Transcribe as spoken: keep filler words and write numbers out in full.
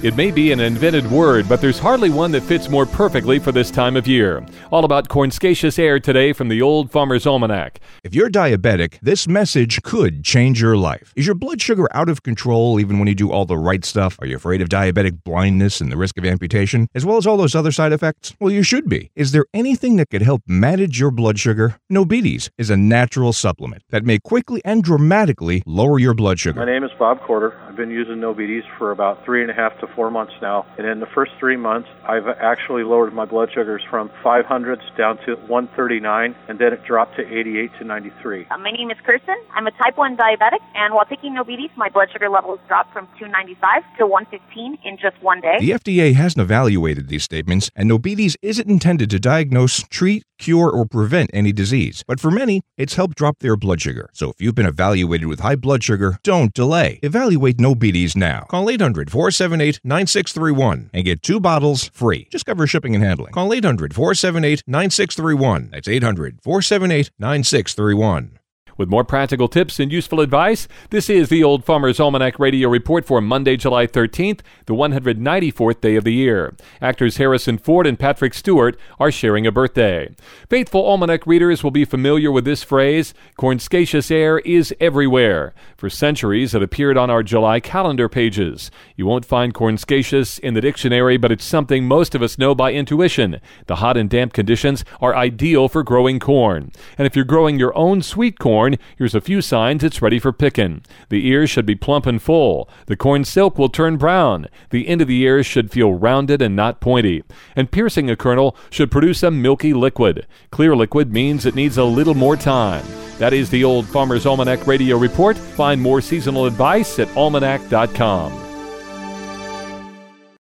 It may be an invented word, but there's hardly one that fits more perfectly for this time of year. All about Cornscacious Air today from the Old Farmer's Almanac. If you're diabetic, this message could change your life. Is your blood sugar out of control even when you do all the right stuff? Are you afraid of diabetic blindness and the risk of amputation, as well as all those other side effects? Well, you should be. Is there anything that could help manage your blood sugar? Nobetes is a natural supplement that may quickly and dramatically lower your blood sugar. My name is Bob Corder. I've been using Nobetes for about three and a half to four months now, and in the first three months, I've actually lowered my blood sugars from five hundreds down to one thirty-nine, and then it dropped to eighty-eight to ninety-three. Uh, my name is Kirsten. I'm a type one diabetic, and while taking Nobetes, my blood sugar levels dropped from two ninety-five to one fifteen in just one day. The F D A hasn't evaluated these statements, and Nobetes isn't intended to diagnose, treat, cure, or prevent any disease. But for many, it's helped drop their blood sugar. So if you've been evaluated with high blood sugar, don't delay. Evaluate Nobetes now. Call eight hundred, four seven eight, nine six three one and get two bottles free. Just cover shipping and handling. Call eight hundred, four seven eight, nine six three one. That's eight hundred, four seven eight, nine six three one. With more practical tips and useful advice, this is the Old Farmer's Almanac Radio Report for Monday, July thirteenth, the one hundred ninety-fourth day of the year. Actors Harrison Ford and Patrick Stewart are sharing a birthday. Faithful Almanac readers will be familiar with this phrase, Cornscacious Air is everywhere. For centuries, it appeared on our July calendar pages. You won't find Cornscacious in the dictionary, but it's something most of us know by intuition. The hot and damp conditions are ideal for growing corn. And if you're growing your own sweet corn, here's a few signs it's ready for picking. The ears should be plump and full. The corn silk will turn brown. The end of the ears should feel rounded and not pointy. And piercing a kernel should produce a milky liquid. Clear liquid means it needs a little more time. That is the Old Farmer's Almanac Radio Report. Find more seasonal advice at almanac dot com.